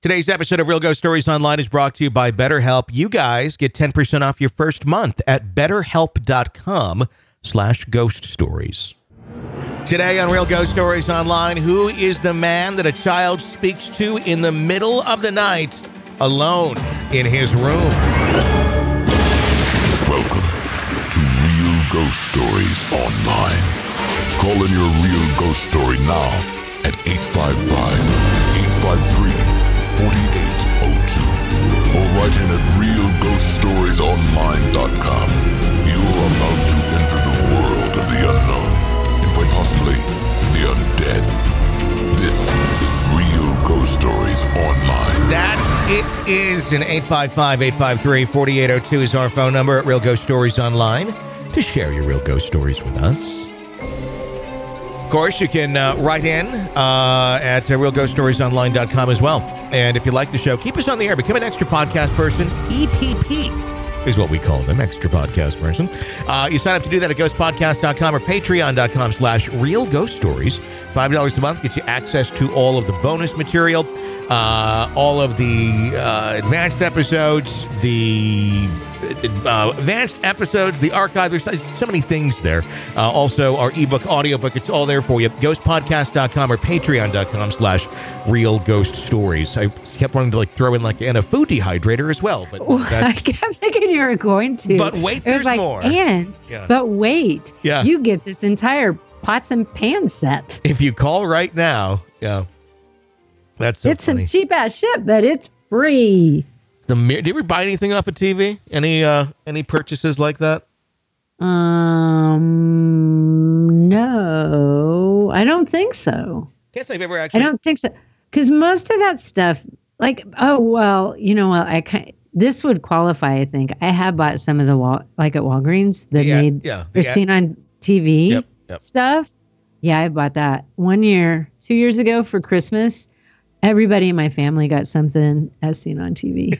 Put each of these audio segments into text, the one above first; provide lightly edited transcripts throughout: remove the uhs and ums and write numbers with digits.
Today's episode of Real Ghost Stories Online is brought to you by BetterHelp. You guys get 10% off your first month at betterhelp.com/ghost stories. Today on Real Ghost Stories Online, who is the man that a child speaks to in the middle of the night alone in his room? Welcome to Real Ghost Stories Online. Call in your real ghost story now at 855-853-4802 or write in at realghoststoriesonline.com. You're about to enter the world of the unknown and quite possibly the undead. This is Real Ghost Stories Online. That it is. An 855-853-4802 is our phone number at Real Ghost Stories Online to share your real ghost stories with us. Of course, you can write in at realghoststoriesonline.com as well. And if you like the show, keep us on the air. Become an extra podcast person. EPP is what we call them, extra podcast person. You sign up to do that at ghostpodcast.com or patreon.com/realghoststories. $5 a month gets you access to all of the bonus material, all of the advanced episodes, the archive. There's so many things there. Also, our ebook, audiobook, it's all there for you. Ghostpodcast.com or patreon.com/realghoststories. I kept wanting to throw in and a food dehydrator as well, but I kept thinking you were going to. But wait, there's more. But wait, you get this entire pots and pan set. If you call right now, that's so it's funny. Some cheap ass shit, but it's free. Did you ever buy anything off of TV? Any purchases like that? No, I don't think so. Can't say I've ever actually. I don't think so, because most of that stuff, this would qualify. I think I have bought some of the at Walgreens that they're seen on TV stuff. Yeah, I bought that 2 years ago for Christmas. Everybody in my family got something as seen on TV.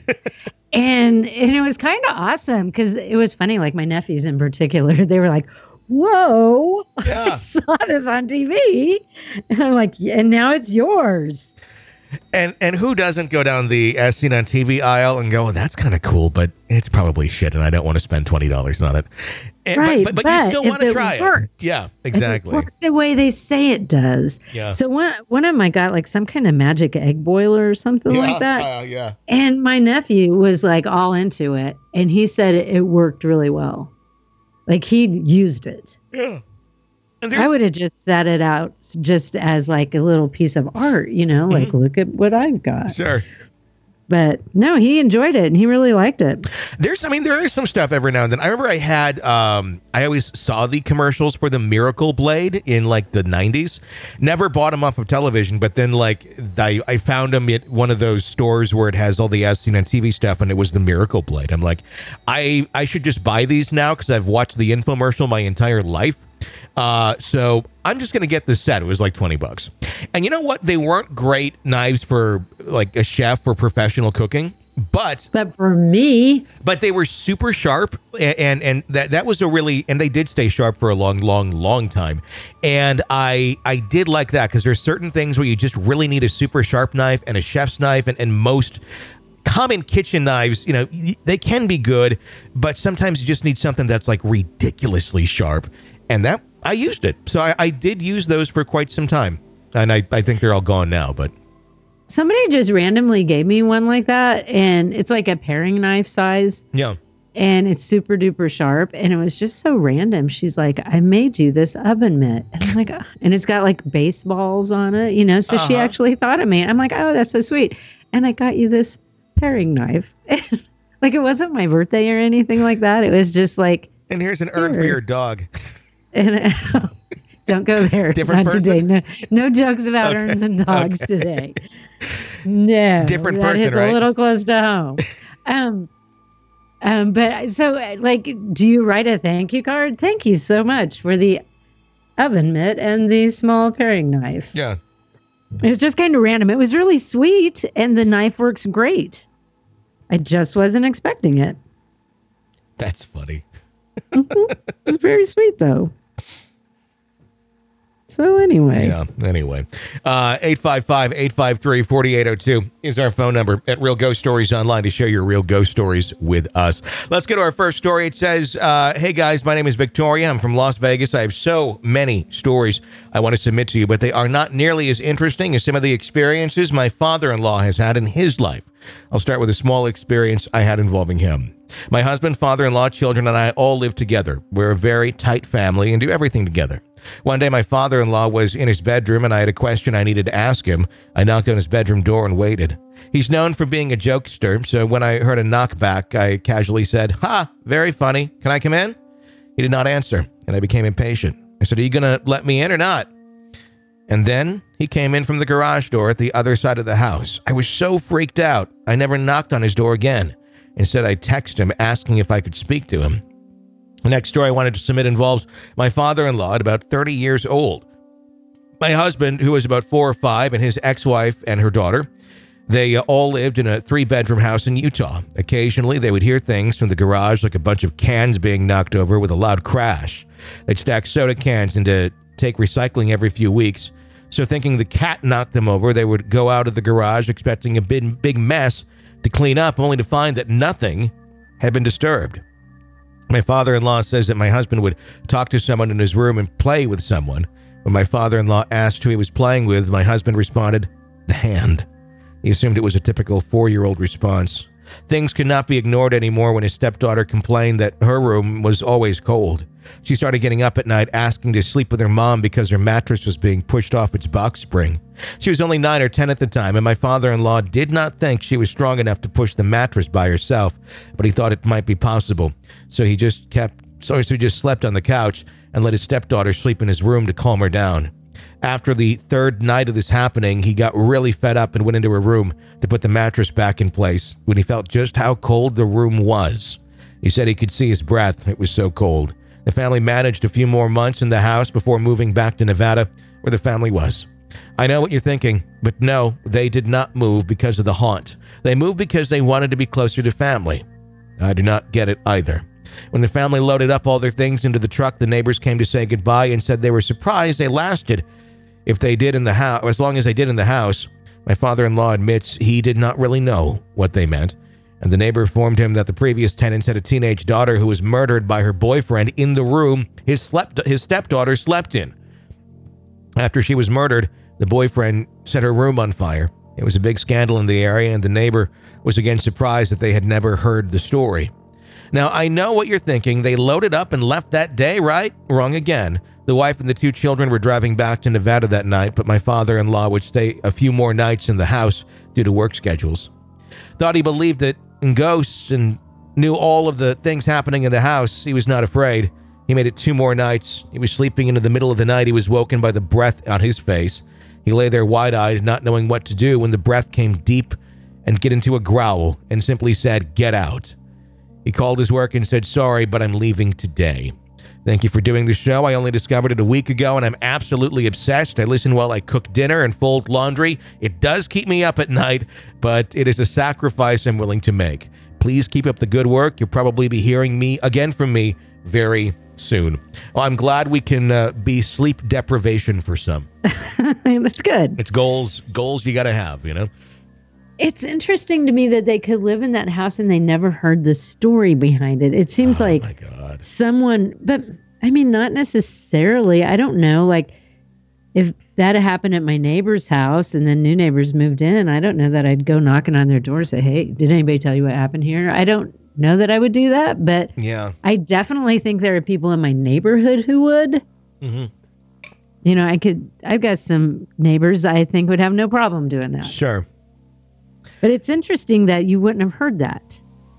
and it was kind of awesome because it was funny. Like my nephews in particular, they were like, whoa, I saw this on TV. And I'm like, and now it's yours. And who doesn't go down the as seen on TV aisle and go, that's kind of cool, but it's probably shit and I don't want to spend $20 on it. Right, but you still want to try it. Yeah, exactly. If it worked the way they say it does. Yeah. So one of them I got some kind of magic egg boiler or something like that. And my nephew was all into it, and he said it worked really well. He used it. Yeah. I would have just set it out just as a little piece of art, look at what I've got. Sure. But no, he enjoyed it and he really liked it. There is some stuff every now and then. I remember I had, I always saw the commercials for the Miracle Blade in the 90s. Never bought them off of television, but then I found them at one of those stores where it has all the as seen on TV stuff, and it was the Miracle Blade. I'm like, I should just buy these now because I've watched the infomercial my entire life. So I'm just going to get this set. It was $20. And you know what? They weren't great knives for a chef for professional cooking, but for me, but they were super sharp. And that was and they did stay sharp for a long time. And I did like that because there's certain things where you just really need a super sharp knife and a chef's knife, and most common kitchen knives, they can be good, but sometimes you just need something that's ridiculously sharp. And that I used it. So I did use those for quite some time. And I think they're all gone now, but somebody just randomly gave me one like that, and it's a paring knife size. Yeah. And it's super duper sharp, and it was just so random. She's like, I made you this oven mitt. And I'm like, oh. And it's got baseballs on it, so she actually thought of me. I'm like, oh, that's so sweet. And I got you this paring knife. It wasn't my birthday or anything like that. It was just and here's an urn for your dog. And don't go there. Different Not person? today. No jokes about urns and dogs today. No. Different that person, hits right? a little close to home. But so do you write a thank you card? Thank you so much for the oven mitt and the small paring knife. Yeah. It was just kind of random. It was really sweet, and the knife works great. I just wasn't expecting it. That's funny. It was very sweet, though. So anyway. Yeah, anyway. 855-853-4802 is our phone number at Real Ghost Stories Online to share your real ghost stories with us. Let's get to our first story. It says, hey guys, my name is Victoria. I'm from Las Vegas. I have so many stories I want to submit to you, but they are not nearly as interesting as some of the experiences my father-in-law has had in his life. I'll start with a small experience I had involving him. My husband, father-in-law, children, and I all live together. We're a very tight family and do everything together. One day, my father-in-law was in his bedroom, and I had a question I needed to ask him. I knocked on his bedroom door and waited. He's known for being a jokester, so when I heard a knock back, I casually said, "Ha, very funny. Can I come in?" He did not answer, and I became impatient. I said, "Are you going to let me in or not?" And then he came in from the garage door at the other side of the house. I was so freaked out, I never knocked on his door again. Instead, I texted him asking if I could speak to him. The next story I wanted to submit involves my father-in-law at about 30 years old. My husband, who was about 4 or 5, and his ex-wife and her daughter, they all lived in a 3-bedroom house in Utah. Occasionally, they would hear things from the garage, like a bunch of cans being knocked over with a loud crash. They'd stack soda cans into take recycling every few weeks. So thinking the cat knocked them over, they would go out of the garage expecting a big mess to clean up, only to find that nothing had been disturbed. My father-in-law says that my husband would talk to someone in his room and play with someone. When my father-in-law asked who he was playing with, my husband responded, "The hand." He assumed it was a typical 4-year-old response. Things could not be ignored anymore when his stepdaughter complained that her room was always cold. She started getting up at night asking to sleep with her mom because her mattress was being pushed off its box spring. She was only 9 or 10 at the time, and my father-in-law did not think she was strong enough to push the mattress by herself, but he thought it might be possible. So he just slept on the couch and let his stepdaughter sleep in his room to calm her down. After the 3rd night of this happening, he got really fed up and went into her room to put the mattress back in place when he felt just how cold the room was. He said he could see his breath. It was so cold. The family managed a few more months in the house before moving back to Nevada, where the family was. I know what you're thinking, but no, they did not move because of the haunt. They moved because they wanted to be closer to family. I do not get it either. When the family loaded up all their things into the truck, the neighbors came to say goodbye and said they were surprised they lasted as long as they did in the house. My father-in-law admits he did not really know what they meant, and the neighbor informed him that the previous tenants had a teenage daughter who was murdered by her boyfriend in the room his stepdaughter slept in. After she was murdered, the boyfriend set her room on fire. It was a big scandal in the area, and the neighbor was again surprised that they had never heard the story. Now, I know what you're thinking. They loaded up and left that day, right? Wrong again. The wife and the 2 children were driving back to Nevada that night, but my father-in-law would stay a few more nights in the house due to work schedules. Thought he believed it in ghosts and knew all of the things happening in the house. He was not afraid. He made it 2 more nights. He was sleeping into the middle of the night. He was woken by the breath on his face. He lay there wide-eyed, not knowing what to do when the breath came deep and get into a growl and simply said, "Get out." He called his work and said, "Sorry, but I'm leaving today. Thank you for doing the show. I only discovered it a week ago, and I'm absolutely obsessed. I listen while I cook dinner and fold laundry. It does keep me up at night, but it is a sacrifice I'm willing to make. Please keep up the good work. You'll probably be hearing from me very soon." Well, I'm glad we can be sleep deprivation for some. That's good. It's goals you got to have, you know? It's interesting to me that they could live in that house and they never heard the story behind it. It seems like my God. someone, but I mean, not necessarily. I don't know. Like if that had happened at my neighbor's house and then new neighbors moved in, I don't know that I'd go knocking on their door and say, "Hey, did anybody tell you what happened here?" I don't know that I would do that, but yeah, I definitely think there are people in my neighborhood who would. Mm-hmm. You know, I've got some neighbors I think would have no problem doing that. Sure. But it's interesting that you wouldn't have heard that.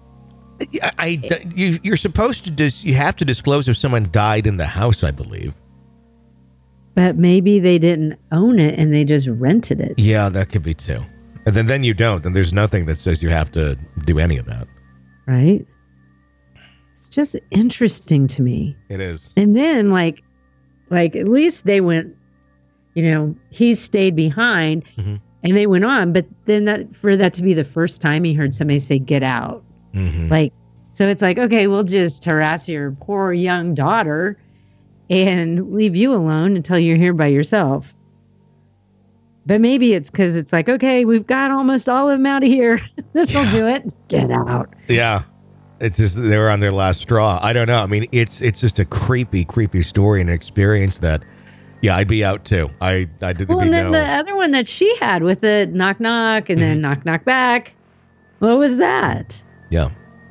You're supposed to you have to disclose if someone died in the house, I believe. But maybe they didn't own it and they just rented it. Yeah, that could be too. And then you don't. And there's nothing that says you have to do any of that. Right? It's just interesting to me. It is. And then like at least they went, he stayed behind. Mm-hmm. And they went on, but then for that to be the first time he heard somebody say, "Get out." Mm-hmm. So it's like, okay, we'll just harass your poor young daughter. and leave you alone until you're here by yourself. But maybe it's because it's like, okay, we've got almost all of them out of here. This will do it. Get out. Yeah. It's just they were on their last straw. I don't know. I mean, it's just a creepy story and experience that, yeah, I'd be out too. I did. Well, and then the other one that she had with the knock knock and then knock knock back. What was that? Yeah.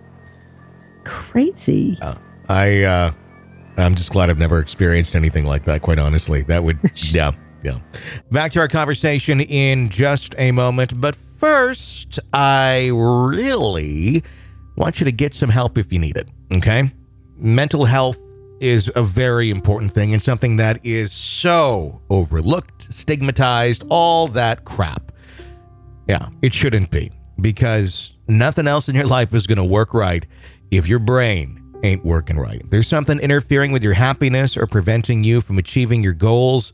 Crazy. I'm just glad I've never experienced anything like that. Quite honestly, that would yeah. Back to our conversation in just a moment, but first, I really want you to get some help if you need it. Okay, mental health is a very important thing and something that is so overlooked, stigmatized, all that crap. Yeah, it shouldn't be, because nothing else in your life is going to work right if your brain ain't working right. If there's something interfering with your happiness or preventing you from achieving your goals,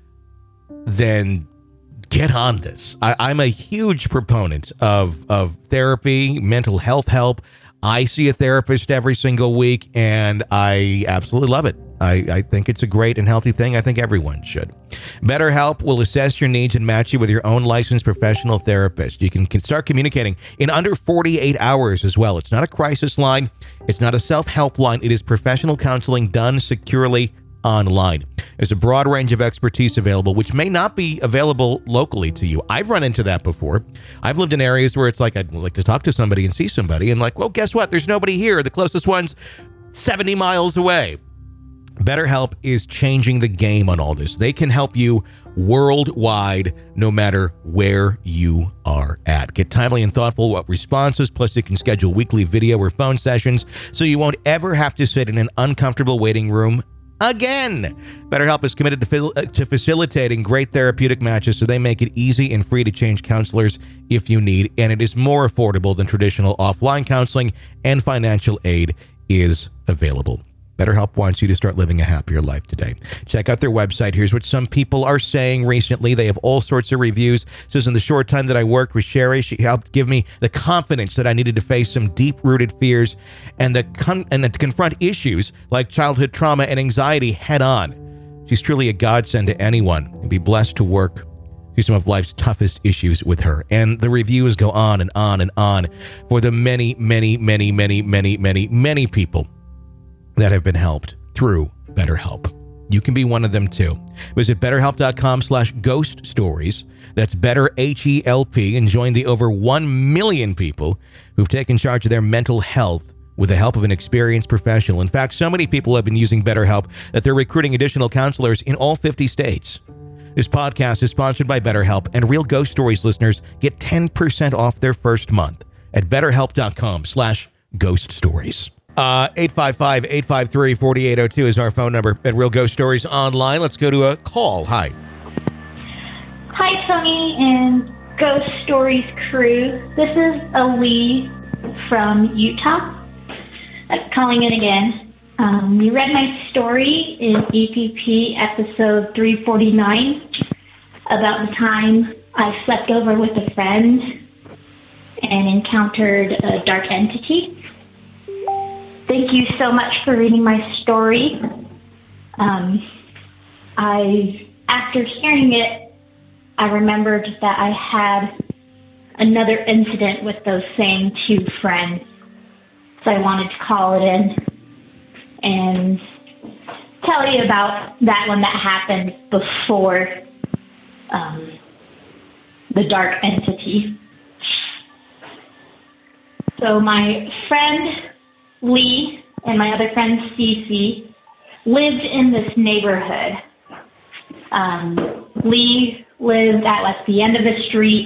then get on this. I'm a huge proponent of therapy, mental health help. I see a therapist every single week, and I absolutely love it. I think it's a great and healthy thing. I think everyone should. BetterHelp will assess your needs and match you with your own licensed professional therapist. You can start communicating in under 48 hours as well. It's not a crisis line. It's not a self-help line. It is professional counseling done securely online. There's a broad range of expertise available, which may not be available locally to you. I've run into that before. I've lived in areas where it's like, I'd like to talk to somebody and see somebody, and like, well, guess what? There's nobody here. The closest one's 70 miles away. BetterHelp is changing the game on all this. They can help you worldwide, no matter where you are at. Get timely and thoughtful responses, plus you can schedule weekly video or phone sessions, so you won't ever have to sit in an uncomfortable waiting room again. BetterHelp is committed to facilitating great therapeutic matches, so they make it easy and free to change counselors if you need, and it is more affordable than traditional offline counseling, and financial aid is available. BetterHelp wants you to start living a happier life today. Check out their website. Here's what some people are saying recently. They have all sorts of reviews. It says, in the short time that I worked with Sherry, she helped give me the confidence that I needed to face some deep-rooted fears and to confront issues like childhood trauma and anxiety head on. She's truly a godsend to anyone, and be blessed to work through some of life's toughest issues with her. And the reviews go on and on and on for the many, many, many, many, many, many, many people that have been helped through BetterHelp. You can be one of them too. Visit BetterHelp.com/ghost stories. That's BetterHelp, and join the over 1 million people who've taken charge of their mental health with the help of an experienced professional. In fact, so many people have been using BetterHelp that they're recruiting additional counselors in all 50 states. This podcast is sponsored by BetterHelp, and Real Ghost Stories listeners get 10% off their first month at BetterHelp.com/ghost stories. 855-853-4802 is our phone number at Real Ghost Stories Online. Let's go to a call. Hi. Hi, Tony and Ghost Stories crew. This is Lee from Utah. Calling in again. You read my story in EPP episode 349 about the time I slept over with a friend and encountered a dark entity. Thank you so much for reading my story. After hearing it, I remembered that I had another incident with those same two friends. So I wanted to call it in and tell you about that one that happened before the dark entity. So my friend Lee and my other friend Cece lived in this neighborhood. Lee lived at like the end of the street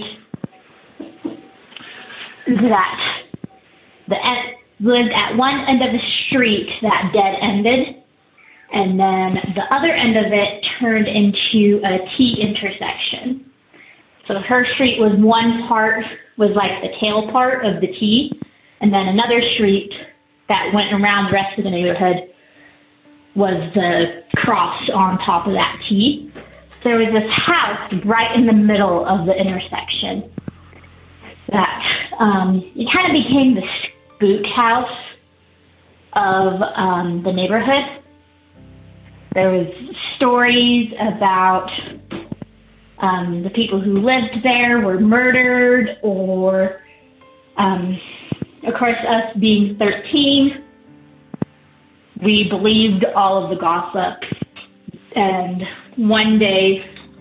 lived at one end of the street that dead ended, and then the other end of it turned into a T intersection. So her street was one part, was like the tail part of the T, and then another street that went around the rest of the neighborhood was the cross on top of that T. There was this house right in the middle of the intersection that it kind of became the spook house of the neighborhood. There was stories about the people who lived there were murdered, or, of course, us being 13, we believed all of the gossip. And one day,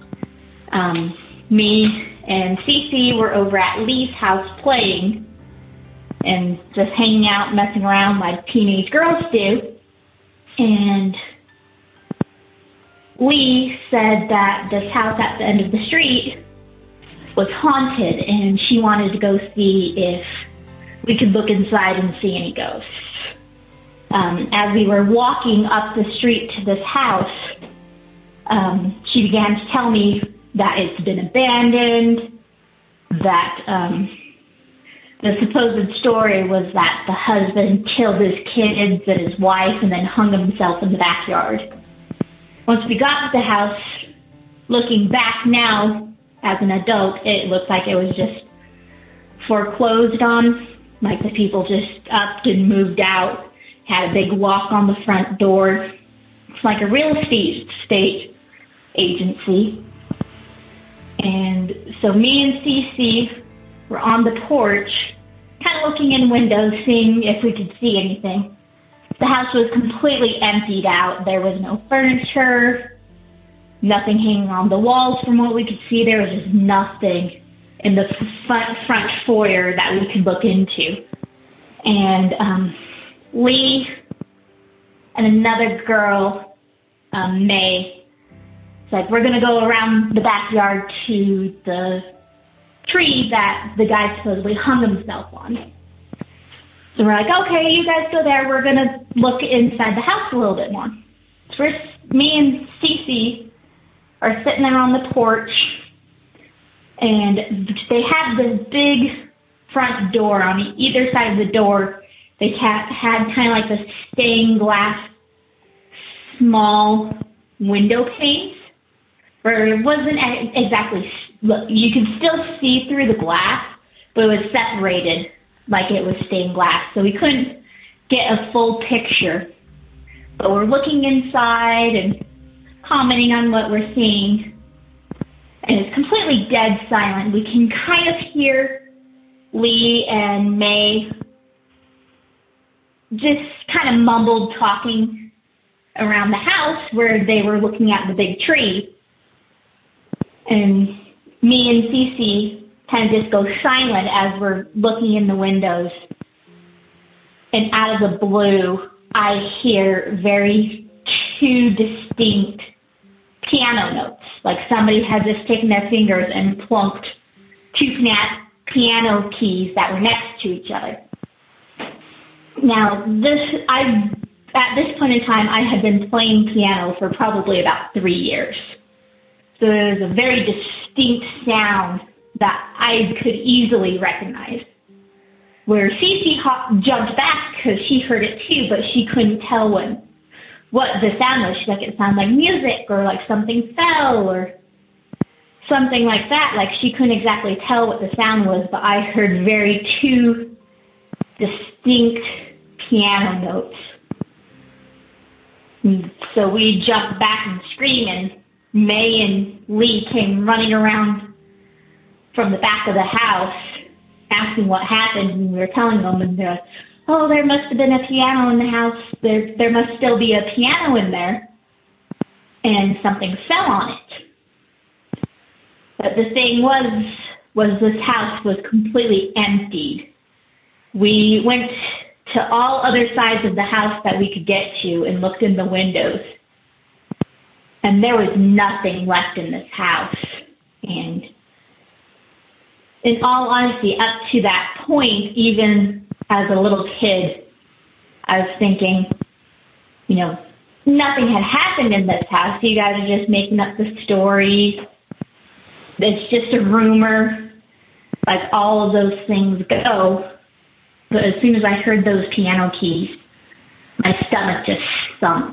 me and Cece were over at Lee's house playing and just hanging out, messing around like teenage girls do. And Lee said that this house at the end of the street was haunted, and she wanted to go see if we could look inside and see any ghosts. As we were walking up the street to this house, she began to tell me that it's been abandoned, that the supposed story was that the husband killed his kids and his wife and then hung himself in the backyard. Once we got to the house, looking back now as an adult, it looked like it was just foreclosed on, like the people just upped and moved out, had a big lock on the front door. It's like a real estate agency. And so me and Cece were on the porch, kind of looking in windows, seeing if we could see anything. The house was completely emptied out. There was no furniture, nothing hanging on the walls from what we could see. There was just nothing in the front foyer that we could look into. And Lee and another girl, May, said, we're going to go around the backyard to the tree that the guy supposedly hung himself on. So we're like, okay, you guys go there. We're going to look inside the house a little bit more. So me and Cece are sitting there on the porch, and they have this big front door. On either side of the door, they had kind of like the stained glass small window panes, where it wasn't exactly, you could still see through the glass, but it was separated like it was stained glass, so we couldn't get a full picture. But we're looking inside and commenting on what we're seeing, and it's completely dead silent. We can kind of hear Lee and May just kind of mumbled talking around the house where they were looking at the big tree. And me and Cece kind of just go silent as we're looking in the windows. And out of the blue, I hear two distinct piano notes. Like somebody had just taken their fingers and plunked two piano keys that were next to each other. Now, at this point in time, I had been playing piano for probably about 3 years. So it was a very distinct sound that I could easily recognize. Where Cece jumped back because she heard it too, but she couldn't tell what the sound was. She's like, it sounded like music, or like something fell, or something like that. Like she couldn't exactly tell what the sound was, but I heard two distinct piano notes. And so we jumped back and screamed, and May and Lee came running around from the back of the house asking what happened, and we were telling them, and they're like, oh, there must have been a piano in the house. There must still be a piano in there. And something fell on it. But the thing was this house was completely emptied. We went to all other sides of the house that we could get to and looked in the windows. And there was nothing left in this house. And in all honesty, up to that point, even as a little kid, I was thinking, nothing had happened in this house. You guys are just making up the story. It's just a rumor, like all of those things go. But as soon as I heard those piano keys, my stomach just sunk.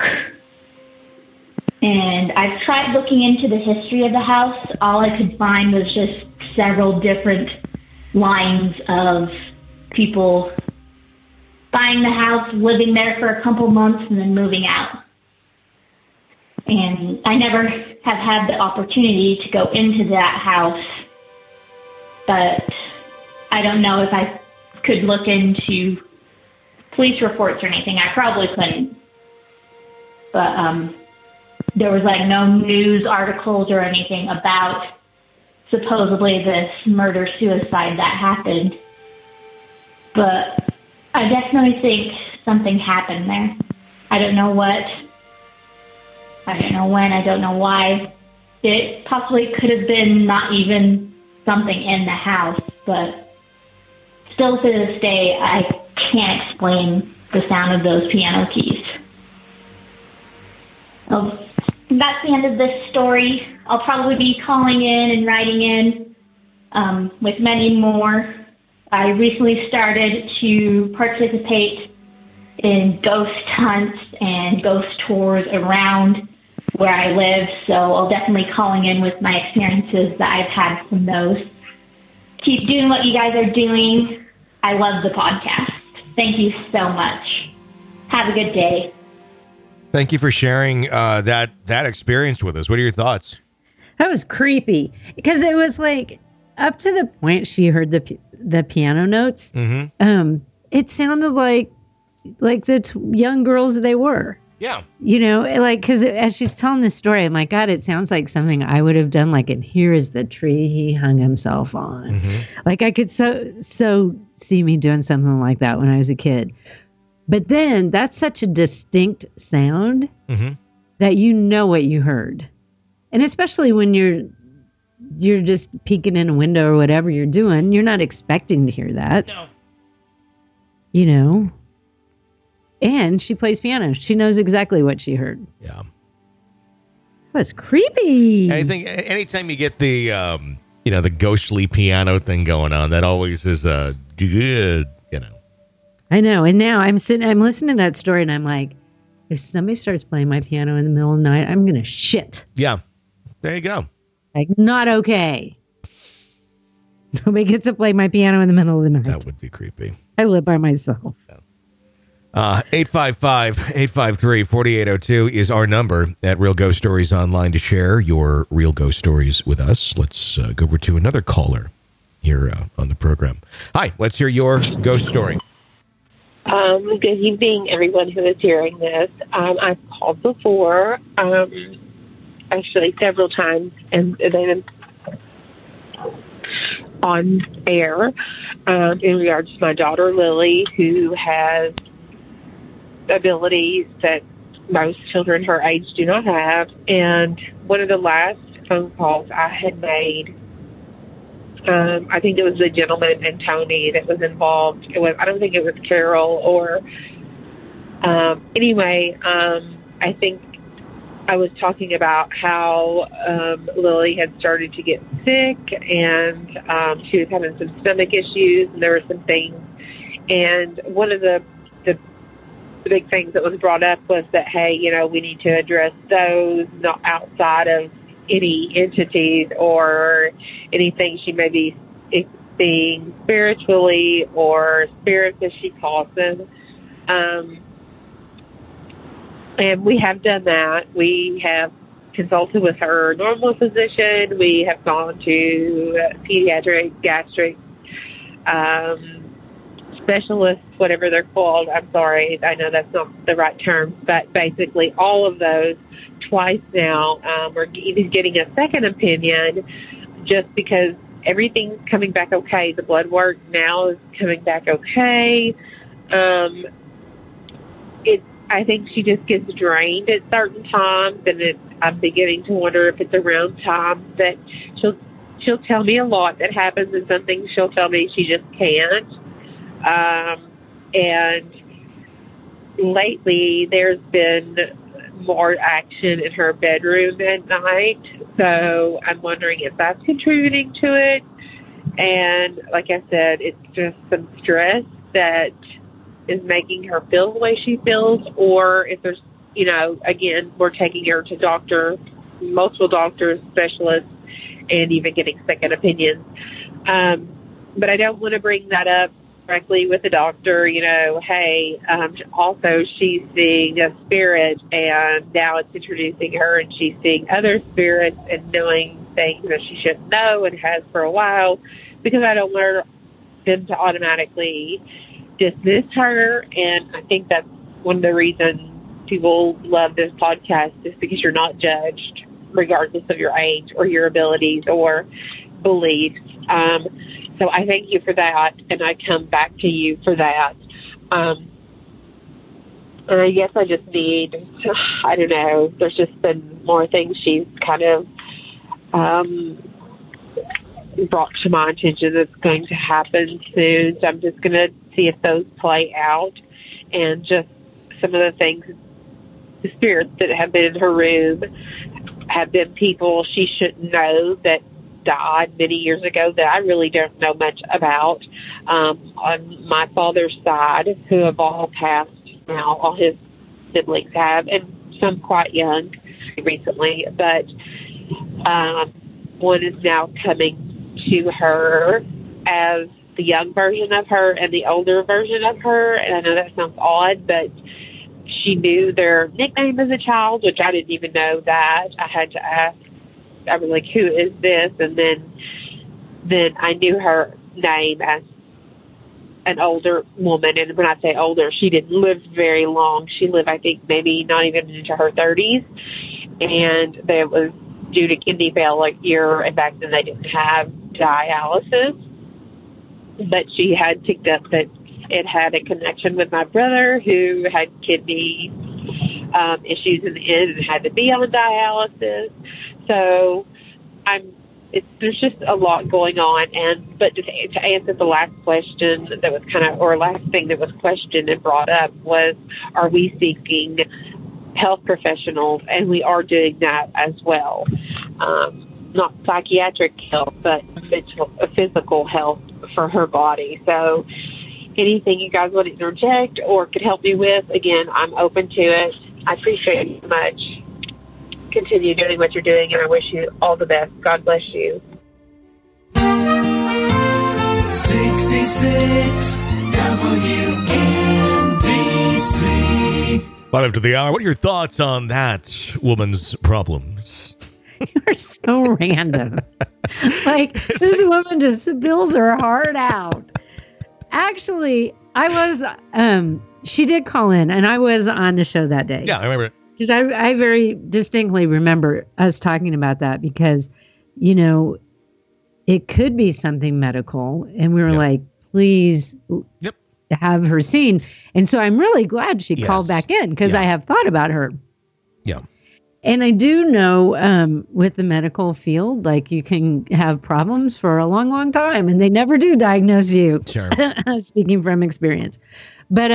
And I've tried looking into the history of the house. All I could find was just several different lines of people buying the house, living there for a couple months, and then moving out. And I never have had the opportunity to go into that house, but I don't know if I could look into police reports or anything. I probably couldn't. But there was like no news articles or anything about supposedly this murder-suicide that happened. But I definitely think something happened there. I don't know what. I don't know when. I don't know why. It possibly could have been not even something in the house, but still to this day, I can't explain the sound of those piano keys. Well, that's the end of this story. I'll probably be calling in and writing in with many more. I recently started to participate in ghost hunts and ghost tours around where I live, so I'll definitely calling in with my experiences that I've had from those. Keep doing what you guys are doing. I love the podcast. Thank you so much. Have a good day. Thank you for sharing that experience with us. What are your thoughts? That was creepy because it was like up to the point she heard the piano notes. Mm-hmm. It sounded like the young girls they were. Yeah. You know, like, because as she's telling this story, I'm like, God, it sounds like something I would have done. Like, and here is the tree he hung himself on. Mm-hmm. Like, I could so see me doing something like that when I was a kid. But then that's such a distinct sound mm-hmm. that you know what you heard. And especially when you're just peeking in a window or whatever you're doing, you're not expecting to hear that. No. You know? And she plays piano. She knows exactly what she heard. Yeah. That's creepy. I think anytime you get the, the ghostly piano thing going on, that always is good, I know. And now I'm listening to that story and I'm like, if somebody starts playing my piano in the middle of the night, I'm going to shit. Yeah. There you go. Like, not okay. Nobody gets to play my piano in the middle of the night. That would be creepy. I live by myself. Yeah. 855-853-4802 is our number at Real Ghost Stories Online to share your real ghost stories with us. Let's go over to another caller here on the program. Hi, let's hear your ghost story. Good evening, everyone who is hearing this. I've called before, actually several times, and they've been on air in regards to my daughter, Lily, who has abilities that most children her age do not have. And one of the last phone calls I had made, I think it was the gentleman and Tony that was involved. I don't think it was Carol or anyway, I think I was talking about how Lily had started to get sick and she was having some stomach issues and there were some things. And one of the big things that was brought up was that, hey, we need to address those not outside of any entities or anything she may be seeing spiritually or spirits, as she calls them. And we have done that. We have consulted with her normal physician. We have gone to pediatric, gastric specialists, whatever they're called. I'm sorry, I know that's not the right term, but basically all of those twice now. We're even getting a second opinion just because everything's coming back okay. The blood work now is coming back okay. I think she just gets drained at certain times, and I'm beginning to wonder if it's around times that she'll tell me a lot that happens, and some things she'll tell me she just can't. And lately there's been more action in her bedroom at night, so I'm wondering if that's contributing to it. And like I said, it's just some stress that is making her feel the way she feels, or if there's, again, we're taking her to multiple doctors, specialists, and even getting second opinions. But I don't want to bring that up directly with the doctor, hey, also she's seeing a spirit, and now it's introducing her, and she's seeing other spirits and knowing things that she shouldn't know and has for a while, because I don't want them to automatically dismiss her. And I think that's one of the reasons people love this podcast, is because you're not judged regardless of your age or your abilities or beliefs. So I thank you for that, and I come back to you for that. And I guess I just need, I don't know, there's just been more things she's kind of brought to my attention that's going to happen soon. So I'm just going to see if those play out, and just some of the things, the spirits that have been in her room have been people she shouldn't know that died many years ago that I really don't know much about. On my father's side, who have all passed now, all his siblings have, and some quite young recently, but one is now coming to her as the young version of her and the older version of her. And I know that sounds odd, but she knew their nickname as a child, which I didn't even know that. I had to ask. I was like, who is this? And then I knew her name as an older woman. And when I say older, she didn't live very long. She lived, I think, maybe not even into her 30s. And that was due to kidney failure. And back then they didn't have dialysis. But she had picked up that it had a connection with my brother, who had kidney issues in the end and had to be on dialysis. So there's just a lot going on. But to answer the last question that was last thing that was questioned and brought up was, are we seeking health professionals? And we are doing that as well. Not psychiatric health, but physical health for her body. So anything you guys want to interject or could help me with, again, I'm open to it. I appreciate you so much. Continue doing what you're doing, and I wish you all the best. God bless you. 66 WNBC. Right after the hour, what are your thoughts on that woman's problems? You're so random. This woman just spills her heart out. Actually, I was, she did call in, and I was on the show that day. Yeah, I remember it. Because I very distinctly remember us talking about that, because, it could be something medical. And we were like, please have her seen. And so I'm really glad she called back in, because I have thought about her. Yeah. And I do know with the medical field, you can have problems for a long, long time, and they never do diagnose you. Sure. Speaking from experience. But,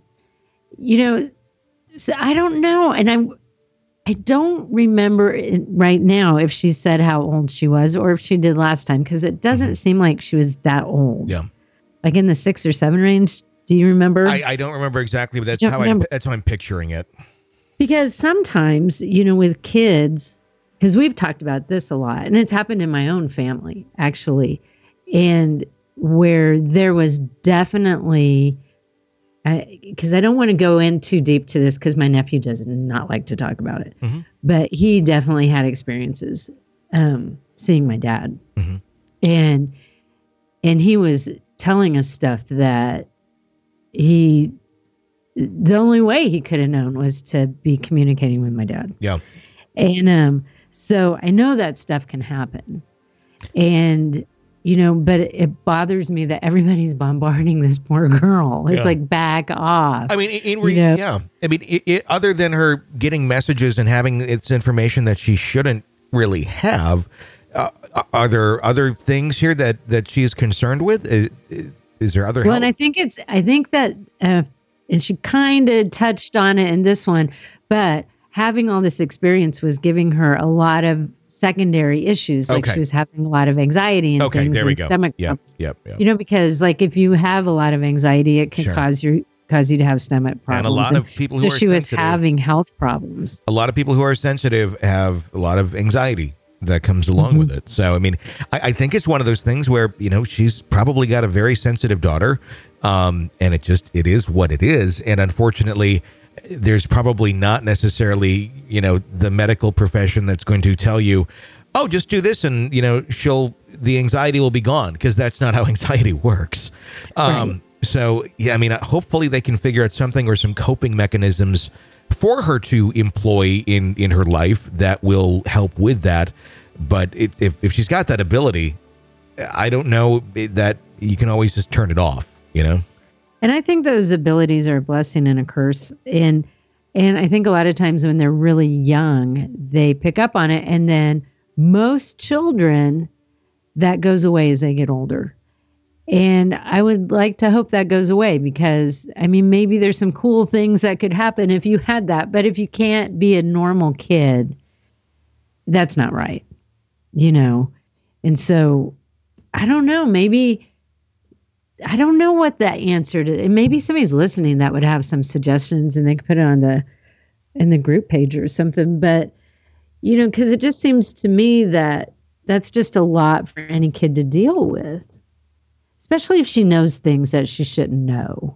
so I don't know. And I don't remember right now if she said how old she was or if she did last time, because it doesn't seem like she was that old. Yeah. Like in the 6 or 7 range. Do you remember? I don't remember exactly, but that's how I'm picturing it. Because sometimes, with kids, because we've talked about this a lot, and it's happened in my own family, actually, and where there was definitely, because I don't want to go in too deep to this, because my nephew does not like to talk about it, but he definitely had experiences seeing my dad. And he was telling us stuff that the only way he could have known was to be communicating with my dad. Yeah. And so I know that stuff can happen. And, but it bothers me that everybody's bombarding this poor girl. It's back off. I mean, yeah. I mean, other than her getting messages and having its information that she shouldn't really have, are there other things here that she's concerned with? Is there other help? Well, and I think that, and she kind of touched on it in this one, but having all this experience was giving her a lot of secondary issues. Like she was having a lot of anxiety and things, there we and go. Stomach problems. Because if you have a lot of anxiety, it can cause you to have stomach problems. And a lot of people who are sensitive, was having health problems. A lot of people who are sensitive have a lot of anxiety. that comes along with it. So, I mean, I think it's one of those things where, she's probably got a very sensitive daughter, and it is what it is. And unfortunately, there's probably not necessarily, the medical profession that's going to tell you, oh, just do this and, the anxiety will be gone, because that's not how anxiety works. Right. So, yeah, I mean, hopefully they can figure out something or some coping mechanisms for her to employ in her life that will help with that. But if she's got that ability, I don't know that you can always just turn it off, And I think those abilities are a blessing and a curse. And I think a lot of times when they're really young, they pick up on it. And then most children, that goes away as they get older. And I would like to hope that goes away, because, I mean, maybe there's some cool things that could happen if you had that. But if you can't be a normal kid, that's not right, And so I don't know, I don't know what the answer to, and maybe somebody's listening that would have some suggestions and they could put it in the group page or something. But, because it just seems to me that that's just a lot for any kid to deal with. Especially if she knows things that she shouldn't know.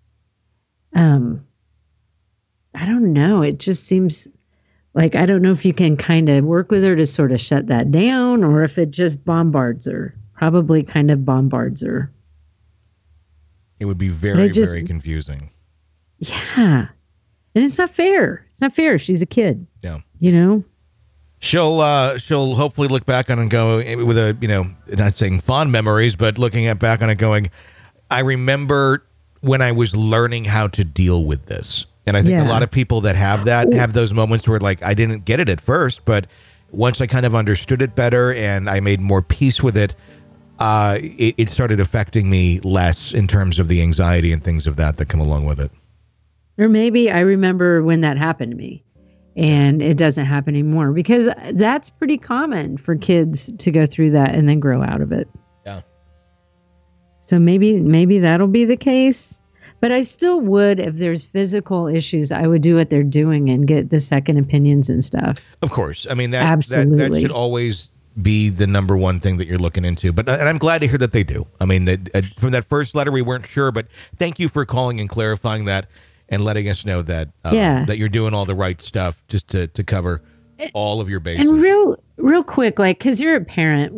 I don't know. It just seems like, I don't know if you can kind of work with her to sort of shut that down, or if it just bombards her. Probably kind of bombards her. It would be very, very confusing. Yeah. And it's not fair. It's not fair. She's a kid. Yeah. She'll hopefully look back on it and go with a, not saying fond memories, but looking back on it going, I remember when I was learning how to deal with this. And I think a lot of people that have those moments where, like, I didn't get it at first, but once I kind of understood it better and I made more peace with it, it started affecting me less in terms of the anxiety and things of that come along with it. Or maybe I remember when that happened to me. And it doesn't happen anymore, because that's pretty common for kids to go through that and then grow out of it. Yeah. So maybe that'll be the case. But I still would, if there's physical issues, I would do what they're doing and get the second opinions and stuff. Of course. I mean, that should always be the number one thing that you're looking into. But and I'm glad to hear that they do. I mean, from that first letter, we weren't sure, but thank you for calling and clarifying that. And letting us know that that you're doing all the right stuff just to cover all of your bases. And real quick, like, because you're a parent,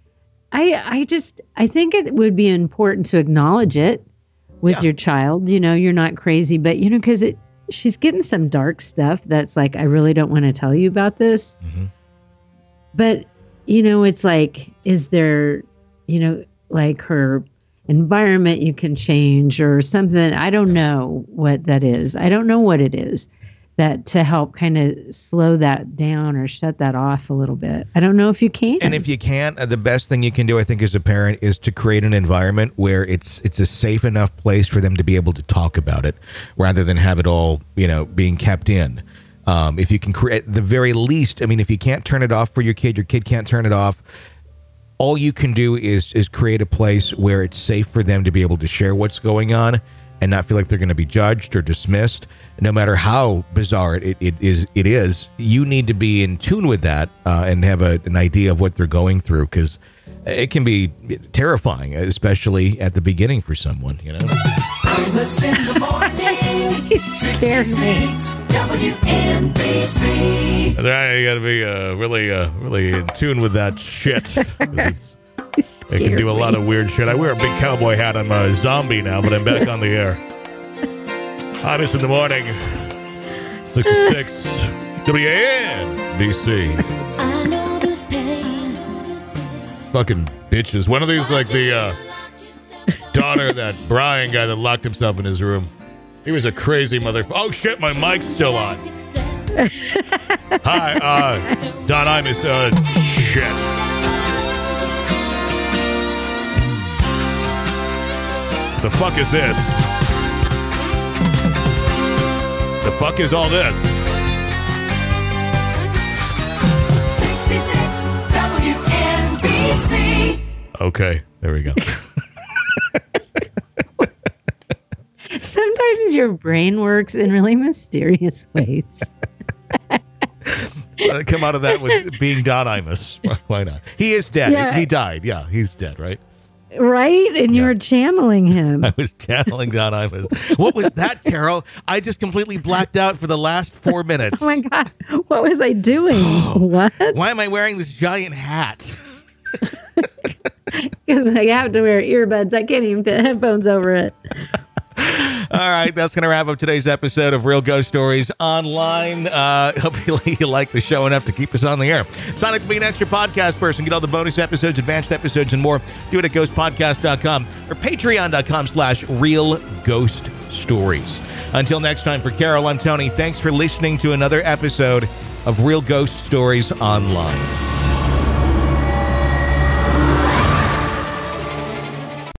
I think it would be important to acknowledge it with your child. You're not crazy, but because she's getting some dark stuff that's like, I really don't want to tell you about this. Mm-hmm. But it's like, is there like her environment you can change or something? I don't know what that is. I don't know what it is that to help kind of slow that down or shut that off a little bit. I don't know if you can. And if you can't, the best thing you can do, I think, as a parent, is to create an environment where it's a safe enough place for them to be able to talk about it, rather than have it all, being kept in. If you can create, the very least, I mean, if you can't turn it off for your kid can't turn it off. All you can do is create a place where it's safe for them to be able to share what's going on and not feel like they're going to be judged or dismissed. No matter how bizarre it is, you need to be in tune with that and have an idea of what they're going through, because it can be terrifying, especially at the beginning for someone, Amos in the morning, 66 WNBC. You got to be really in tune with that shit. It can do a lot of weird shit. I wear a big cowboy hat. I'm a zombie now, but I'm back on the air. Amos in the morning, 66 WNBC. I know this pain. Fucking bitches. One of these, like the daughter of that Brian guy that locked himself in his room. He was a crazy motherfucker. Oh shit, my mic's still on. Hi, Don Imus. Shit. The fuck is this? The fuck is all this? 66 WNBC. Okay, there we go. Sometimes your brain works in really mysterious ways. come out of that with being Don Imus. Why not? He is dead. Yeah. He died. Yeah, he's dead, right? Right? And you were channeling him. I was channeling Don Imus. What was that, Carol? I just completely blacked out for the last 4 minutes. Oh my God. What was I doing? What? Why am I wearing this giant hat? Because I have to wear earbuds. I can't even fit headphones over it. All right, that's going to wrap up today's episode of Real Ghost Stories Online. Hopefully you like the show enough to keep us on the air. Sign up to be an extra podcast person. Get all the bonus episodes, advanced episodes, and more. Do it at ghostpodcast.com or patreon.com/Real Ghost Stories. Until next time, for Carol, I'm Tony. Thanks for listening to another episode of Real Ghost Stories Online.